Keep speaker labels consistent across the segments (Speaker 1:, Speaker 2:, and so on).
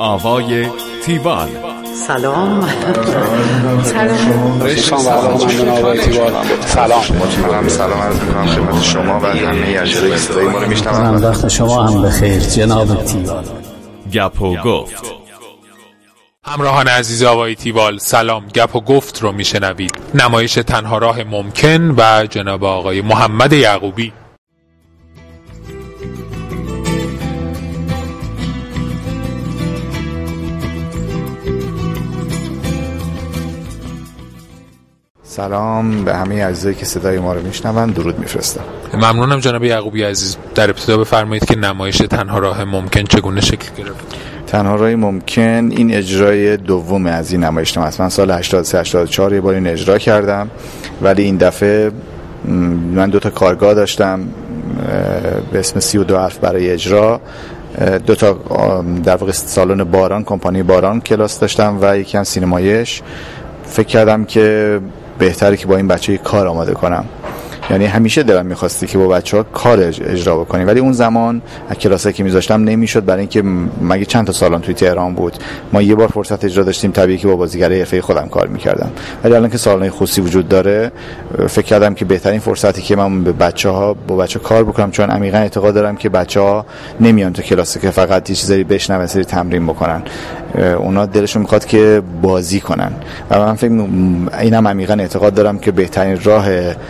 Speaker 1: آوای تیوال.
Speaker 2: سلام.
Speaker 3: سلام عرض می‌کنم خدمت شما و همه اجرای صدای ما رو میشنوند.
Speaker 2: وقت شما هم بخیر جناب تیوال.
Speaker 1: گپ و گفت.
Speaker 4: همراهان عزیز آوای تیوال، سلام. گپ و گفت رو میشنوید. نمایش تنها راه ممکن و جناب آقای محمد یعقوبی.
Speaker 3: سلام به همه عزیزایی که صدای ما رو میشنوند، درود میفرستم.
Speaker 4: ممنونم جناب یعقوبی عزیز. در ابتدا بفرمایید که نمایش تنها راه ممکن چگونه شکل گرفت؟
Speaker 3: تنها راه ممکن این اجرای دوم از این نمایشنامه است. من سال 83-84 یه بار این اجرا کردم، ولی این دفعه من 2 تا کارگاه داشتم به اسم 32 حرف برای اجرا. 2 تا در واقع سالن باران، کمپانی باران کلاس داشتم و یکی هم سینمایش. فکر کردم که بهتره که با این بچه کار آماده کنم. یعنی همیشه دلم می‌خواستی که با بچه‌ها کار اجرا بکنی، ولی اون زمان از کلاسایی که می‌ذاشتم نمی‌شد، برای اینکه مگه چند تا سالن توی تهران بود. ما یه بار فرصت اجرا داشتیم، طبیعیه که با بازیگرای حرفه‌ای خودم کار می‌کردم. ولی الان که سالن‌های خصوصی وجود داره، فکر کردم که بهترین فرصتی که من با بچه‌ها کار بکنم، چون عمیقاً اعتقاد دارم که بچه‌ها نمیان تو کلاس که فقط یه چیزی بشنون، سری تمرین بکنن. اونا دلشون می‌خواد که بازی کنن. و من فکر اینم عمیقاً اعتقاد دارم که بهترین راه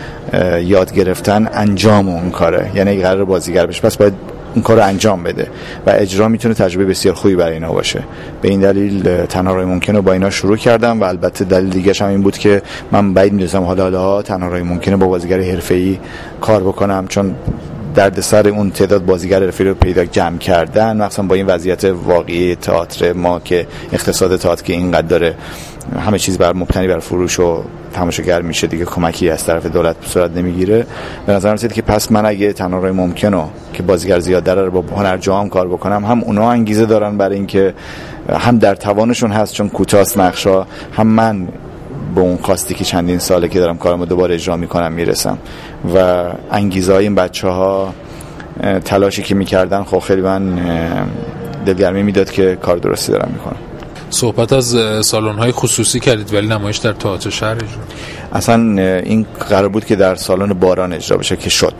Speaker 3: یاد گرفتن انجام اون کاره. یعنی اگه قرار بازیگر بشه، پس باید اون کار رو انجام بده و اجرا میتونه تجربه بسیار خوبی برای اینا باشه. به این دلیل تنها راه ممکن رو با اینا شروع کردم و البته دلیل دیگه‌ش هم این بود که من بعید می‌دونم حالا تنها راه ممکن با بازیگر حرفه‌ای کار بکنم، چون دردسر اون تعداد بازیگر حرفه‌ای رو پیدا جمع کردن، مثلا با این وضعیت واقعی تئاتر ما که اقتصاد تئاتر که اینقدر داره همه چیز مبتنی بر فروش و تماشاگر میشه، دیگه کمکی از طرف دولت صورت نمیگیره. به نظر رسید که پس من اگه تنها راه ممکنه که بازیگر زیاد داره رو با هنرجوام کار بکنم، هم اونا انگیزه دارن برای اینکه هم در توانشون هست چون کوتاست نقشا، هم من به اون خواستی که چندین ساله که دارم کارمو دوباره اجرا میکنم میرسم. و انگیزه‌های این بچه‌ها تلاشی که میکردن خب خیلی من دلگرمی میداد که کار درستی دارم میکنم.
Speaker 4: صحبت از سالن‌های خصوصی کردید، ولی نمایش در تئاتر شهر اجرا.
Speaker 3: اصلا این قرار بود که در سالن باران اجرا بشه که شد.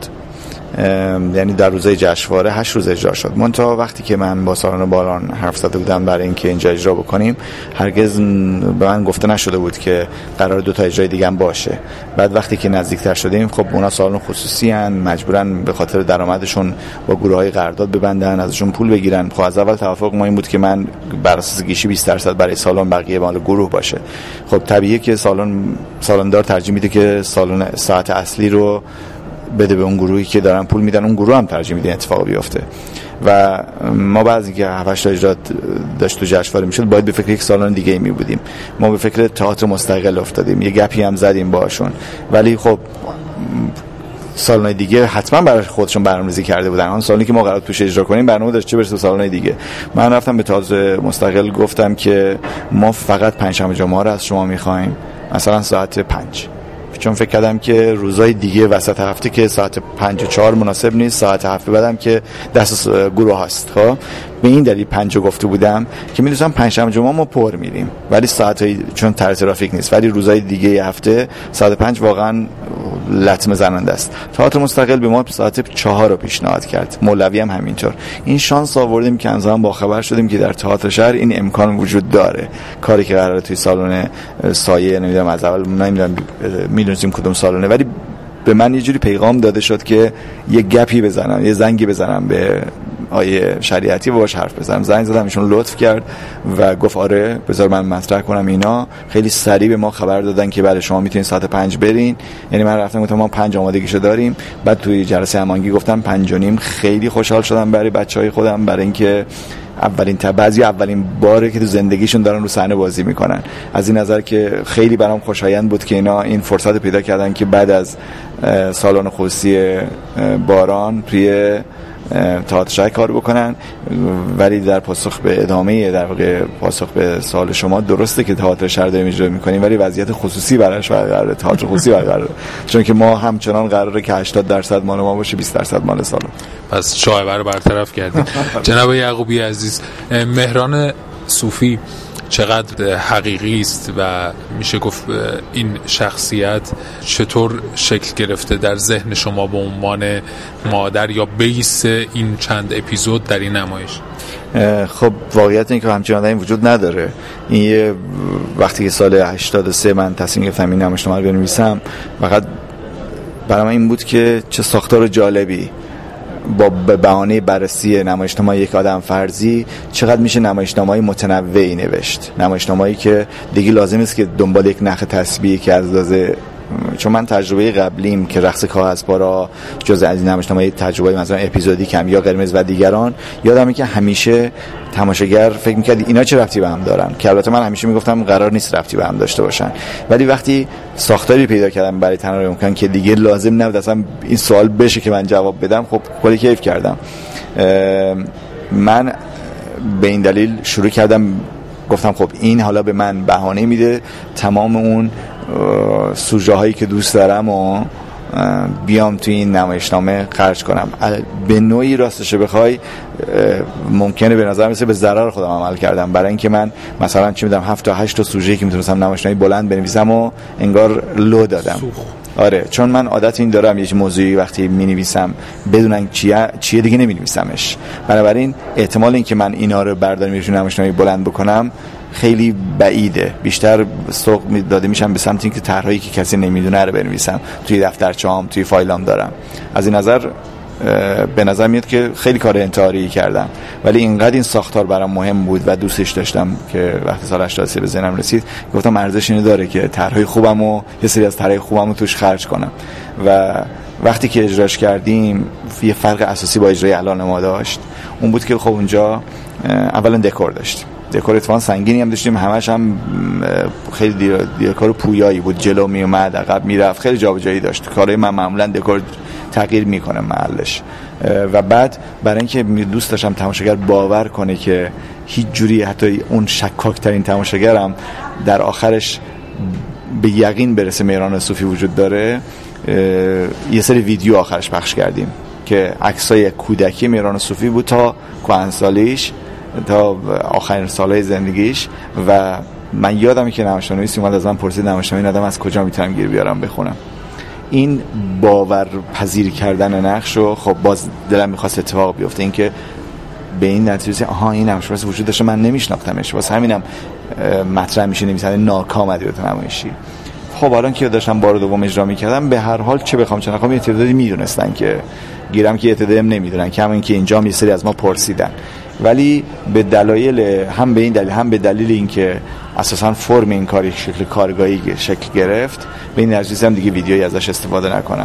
Speaker 3: یعنی در روزهای جشنواره 8 روز اجرا شد. منتها وقتی که من با سالن باران حرف زده بودم برای اینکه اینجا اجرا بکنیم، هرگز به من گفته نشده بود که قرار 2 تا اجرای دیگه هم باشه. بعد وقتی که نزدیکتر شدیم، خب اونا سالن خصوصی ان، مجبورن به خاطر درآمدشون با گروهای قرارداد ببندن، ازشون پول بگیرن. خب از اول توافق ما این بود که من بر اساس گیشی 20% برای سالن، بقیه مال گروه باشه. خب طبیعیه که سالندار ترجیح میده که سالن ساعت اصلی رو بده به اون گروهی که دارن پول میدن، اون گروه هم ترجیح میده اتفاق بیفته. و ما بعضی که 7 تا اجرا داشت تو جشنواره میشد، باید به فکر یک سالن دیگه می بودیم. ما به فکر تئاتر مستقل افتادیم، یه گپی هم زدیم باشون، ولی خب سالن دیگه حتما برای خودشون برنامه‌ریزی کرده بودن. اون سالنی که ما قرار توش اجرا کنیم برنامه داشت چه برسه سالن دیگه. من رفتم به تئاتر مستقل گفتم که ما فقط پنجشنبه جمعه رو از شما می‌خوایم، مثلا ساعت 5، چون فکر کردم که روزهای دیگه وسط هفته که ساعت 5 و 4 مناسب نیست، ساعت هفته بعدم که دست گروه هست. خب به این دلیل 5 گفته بودم که می‌دونم پنجشنبه جمعه ما پر میریم، ولی ساعت‌های چون طرز ترافیک نیست، ولی روزهای دیگه هفته ساعت 5 واقعا لطمه زننده است. تئاتر مستقل به ما ساعت 4 رو پیشنهاد کرد، مولوی هم همینطور. این شانس آوردیم که انزام با خبر شدیم که در تئاتر شهر این امکان وجود داره. کاری که قراره توی سالن سایه، نمیدونم از اول نمیدونم میدونیم کدوم سالنه، ولی به من یه جوری پیغام داده شد که یه گپی بزنم، یه زنگی بزنم به آیه شریعتی باهاش حرف بزنم. زنگ زدم، ایشون لطف کرد و گفت آره بذار من مطرح کنم. اینا خیلی سریع به ما خبر دادن که بله شما میتونید ساعت 5 برین. یعنی من رفتم گفتم ما 5 آمادگیشو داریم. بعد توی جلسه هماهنگی گفتم 5:30. خیلی خوشحال شدم برای بچهای خودم، برای اینکه اولین باره که تو زندگیشون دارن رو صحنه بازی میکنن. از این نظر که خیلی برام خوشایند بود که اینا این فرصت پیدا کردن که بعد از سالن خصوصی باران توی تئاتر شهر کار بکنن. ولی در پاسخ به ادامه در واقع پاسخ به سوال شما، درسته که تئاتر شهر داریم اجرا میکنیم، ولی وضعیت خصوصی براش برقراره، تئاتر خصوصی برقراره، چون که ما همچنان قراره که 80% مال ما باشه، 20% مال سالن.
Speaker 4: پس شایبه رو برطرف کردیم. جناب یعقوبی عزیز، مهران صوفی چقدر حقیقی است و میشه گفت این شخصیت چطور شکل گرفته در ذهن شما به عنوان مادر یا بیس این چند اپیزود در این نمایش؟
Speaker 3: خب واقعیت این که همچین آدمی وجود نداره. این وقتی که سال 83 من تصمیم گرفتم این نمایشنامه رو بنویسم، فقط برای من این بود که چه ساختار جالبی با به بهانه بررسی نمایشنامه یک آدم فرضی چقدر میشه نمایشنامه‌های متنوعی نوشت، نمایشنامه‌ای که دیگه لازم نیست که دنبال یک نخ تسبیحی که از لازم، چون من تجربه قبلیم که رقص کاغذپارا جزء از این نمایشنامه تجربه مثلا اپیزودیکم یا قرمز و دیگران، یادمه که همیشه تماشاگر فکر می‌کرد اینا چه ربطی به هم دارن، که البته من همیشه میگفتم قرار نیست ربطی به هم داشته باشن، ولی وقتی ساختاری پیدا کردم برای تنار ممکن که دیگه لازم نبود اصلا این سوال بشه که من جواب بدم، خب کلی کیف کردم. من به این دلیل شروع کردم گفتم خب این حالا به من بهانه میده تمام اون سوژه هایی که دوست دارم و بیام توی این نمایشنامه خرج کنم. به نوعی راستش بخوای ممکنه به نظر مثل به ضرر خودم عمل کردم، برای اینکه من مثلا چی میدونم 7 تا 8 تا سوژه‌ای که میتونستم نمایشنامه بلند بنویسم و انگار لو دادم. آره، چون من عادت این دارم یه موضوعی وقتی می‌نویسم بدونن چیه دیگه نمی‌نویسمش. بنابراین احتمال این که من اینا رو بردارم یه نمایشنامه بلند بکنم خیلی بعیده. بیشتر سوق داده میشم به سمت اینکه طرحی که کسی نمیدونه رو بنویسم، توی دفترچه‌ام، توی فایلام دارم. از این نظر به نظر میاد که خیلی کار انتحاری کردم، ولی اینقدر این ساختار برام مهم بود و دوستش داشتم که وقتی سال 83 به ذهنم رسید گفتم ارزش اینو داره که طرحهای خوبمو، یه سری از طرحهای خوبمو توش خرج کنم. و وقتی که اجراش کردیم یه فرق اساسی با اجرای الان ما داشت، اون بود که خب اونجا اولا دکور داشتیم، دکور اتفاقا سنگینی هم داشتیم، همش هم خیلی دکور پویایی بود، جلو می اومد عقب میرفت، خیلی جابجایی داشت. کارهای من معمولا دکور تغییر میکنه محلش. و بعد برای اینکه دوست داشتم تماشاگر باور کنه که هیچ جوری حتی اون شکاک ترین تماشاگرم در آخرش به یقین برسه مهران صوفی وجود داره، یه سری ویدیو آخرش پخش کردیم که عکسای کودکی مهران صوفی بود تا کهنسالیش، تا آخرین سالهای زندگیش. و من یادمه که نمایشنامه‌نویس اومد از من پرسید نمایشنامه این آدم از کجا میتونم گیر بیارم بخونم. این باور پذیر کردن نقشو خب باز دلم میخواست اتفاق بیفته، این که به این نتیجه این نمایشنامه وجود داشته من نمیشناختمش، واسه همینم مطرح میشه نمی‌تونه ناکام ادبیات نمایشی. خب الان که داشتم بار دوم اجرا می‌کردم به هر حال چه بخوام چه نخوام یه تعدادی میدونستن که گیرم که یه تعدادی هم نمیدونن، که همین که اینجا یه سری از ما پرسیدن، ولی به دلایل هم به این دلیل هم به دلیل اینکه اساساً فرم این کار یک شکل کارگاهی شکل گرفت، به این نتیجه هم دیگه ویدیویی ازش استفاده نکنم.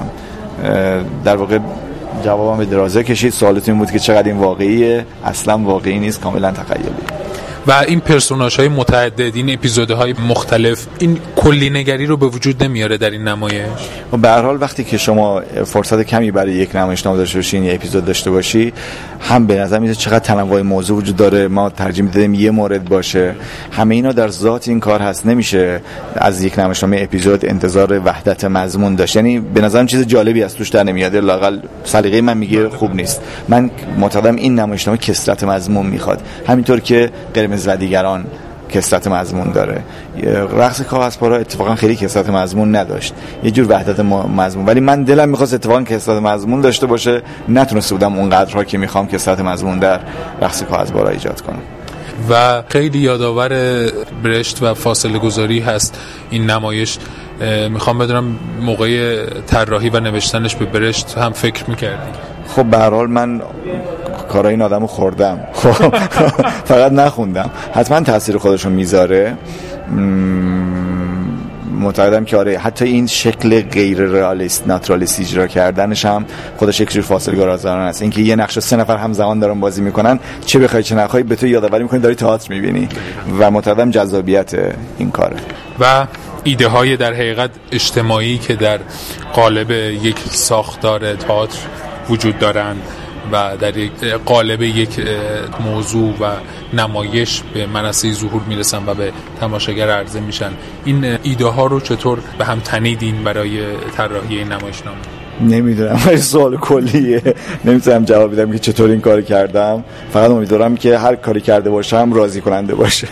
Speaker 3: در واقع جوابم به درازه کشید. سوالتون این بود که چقدر این واقعیه؟ اصلا واقعی نیست، کاملا تخیلی.
Speaker 4: و این پرسوناژهای متعدد، این اپیزودهای مختلف، این کلی نگری رو به وجود نمیاره در این نمایش؟
Speaker 3: به هر حال وقتی که شما فرصت کمی برای یک نمایشنامه داشته باشی، یک اپیزود داشته باشی، هم به نظر میاد چقدر تنوع موضوع وجود داره. ما ترجیح میدیم یه مورد باشه، همه اینا در ذات این کار هست. نمیشه از یک نمایشنامه اپیزود انتظار وحدت مضمون داشت. یعنی به نظرم چیز جالبی از توش در نمیاد، لااقل سلیقه من میگه خوب نیست. من معتقدم این نمایشنامه کثرت مضمون میخواد، همینطور که قرمز و دیگران کثرت مضمون داره. رقص کاغذپارا اتفاقا خیلی کثرت مضمون نداشت، یه جور وحدت مضمون، ولی من دلم میخواست اتفاقا کثرت مضمون داشته باشه، نتونسته بودم اونقدرها که میخوام کثرت مضمون در رقص کاغذپارا ایجاد کنم.
Speaker 4: و خیلی یادآور برشت و فاصله گذاری هست این نمایش. میخوام بدونم موقع طراحی و نوشتنش به برشت هم فکر میکردی؟
Speaker 3: خب به هر حال من کارای این آدمو خوردم، فقط نخوندم. حتما تاثیر خودشو میذاره. معتقدم که آره، حتی این شکل غیر رئالیست ناتورالیست اجرا کردنش هم خودش یک جور فاصله گذاران است. اینکه یه نقش 3 نفر همزمان دارن بازی میکنن، چه بخوای چه نخوای به تو یادآوری میکنی داری تئاتر میبینی، و معتقدم جذابیت این کاره.
Speaker 4: و ایده های در حقیقت اجتماعی که در قالب یک ساختار تئاتر وجود دارند و در قالب یک موضوع و نمایش به منصه ظهور میرسن و به تماشاگر عرضه میشن، این ایده ها رو چطور به هم تنیدین برای طراحی این نمایشنامه؟
Speaker 3: نمیدونم، این سوال کلیه، نمیتونم جواب بدم که چطور این کار کردم. فقط امیدوارم که هر کاری کرده باشم راضی کننده باشه.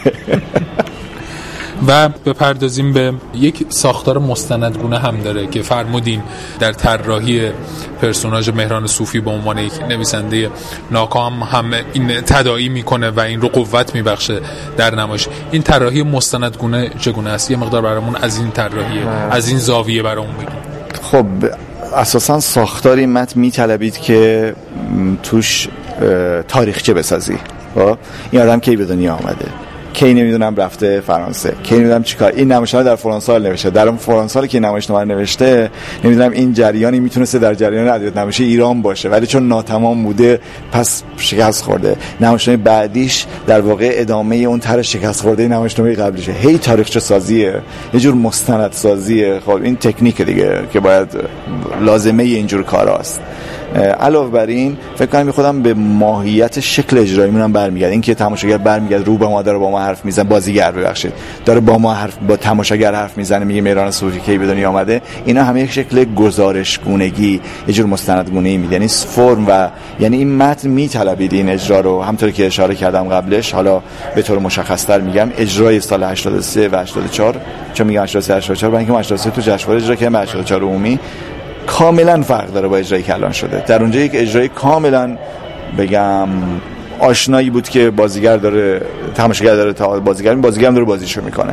Speaker 4: و بپردازیم به یک ساختار مستندگونه هم داره که فرمودین در طراحی پرسوناژ مهران صوفی به عنوان یک نویسنده ناکام هم این تداعی میکنه و این رو قوت میبخشه در نمایش. این طراحی مستندگونه چگونه است؟ یه مقدار برامون از این طراحی از این زاویه برامون بگیم.
Speaker 3: خب اساسا ساختار این متن میطلبید که توش تاریخچه بسازی. این آدم کی به دنیا آمده، کی نمیدونم رفته فرانسه، کی نمیدونم چیکار، این نمایشنامه در فلان سال نوشته، در اون فلان سالی که نمایشنامه نوشته نمیدونم این جریانی میتونسته در جریان ادبیات نمایشی ایران باشه ولی چون ناتمام بوده پس شکست خورده. نمایشنامه بعدیش در واقع ادامه اون طرح شکست خورده نمایشنامه قبلیشه. هی تاریخچه سازیه، یه جور مستند سازیه. خب این تکنیک دیگه که باید لازمه اینجور کاراست. علاوه بر این فکر کنم خودم به ماهیت شکل اجراییمون هم برمیگرد. این که تماشاگر برمیگرد رو به ما داره با ما حرف میزنه، بازیگر ببخشید داره با ما با تماشاگر حرف میزنه، میگه مهران صوفی کی به دنیا آمده. اینا همه یک شکل گزارشگونگی، یه جور مستندگونه‌ای میده. یعنی فرم و یعنی این متن میطلبید این اجرا رو، همونطوری که اشاره کردم قبلش، حالا به طور مشخص‌تر میگم اجرای سال 83 و 84. چون میگم 83 84 برای اینکه 83 تو جشنواره اجرا کردم، 84 عمومی کاملا فرق داره با اجرایی که الان شده. در اونجا یک اجرای کاملا بگم آشنایی بود که بازیگر داره، تماشاگر داره بازیگر داره بازیشو میکنه.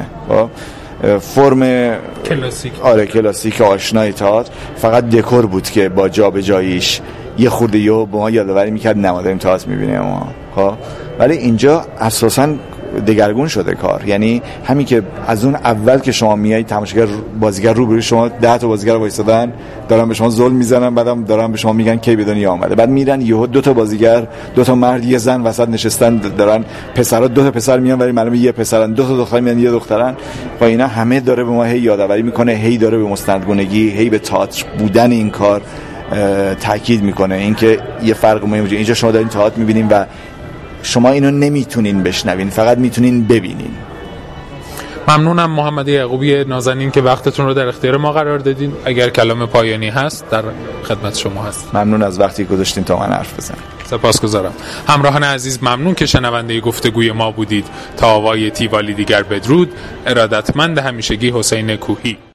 Speaker 3: فرم
Speaker 4: کلاسیک،
Speaker 3: آره کلاسیک آشنای تئاتر، فقط دکور بود که با جابجاییش یه خورده یهو به ما یادآوری میکرد ما داریم تئاتر میبینیم ما. ولی اینجا اساساً دگرگون شده کار. یعنی همین که از اون اول که شما میایید تماشاگر بازیگر روبروی شما 10 تا بازیگر وایسادن دارن به شما ظلم میزنن، بعدم دارن به شما میگن کی به دنیا آمده، بعد میرن یهو 2 تا بازیگر 2 تا مرد یه زن وسط نشستن دارن پسرا 2 تا پسر میان ولی معلومه یه پسرن، 2 تا دختر میان یه دخترن. و اینا همه داره به ما هی یادآوری میکنه، هی داره به مستندگونگی، هی به تئاتر بودن این کار تاکید میکنه. اینکه یه فرق مهمه اینجا شما دارین تئاتر میبینین و شما اینو نمیتونین بشنوین، فقط میتونین ببینین.
Speaker 4: ممنونم محمد یعقوبی نازنین که وقتتون رو در اختیار ما قرار دادین. اگر کلام پایانی هست در خدمت شما هست.
Speaker 3: ممنون از وقتی گذاشتین تا من حرف بزنم.
Speaker 4: سپاسگزارم. همراهان عزیز ممنون که شنونده گفتگوی ما بودید. تا آوای تیوالی دیگر بدرود. ارادتمند همیشگی حسین کوهی.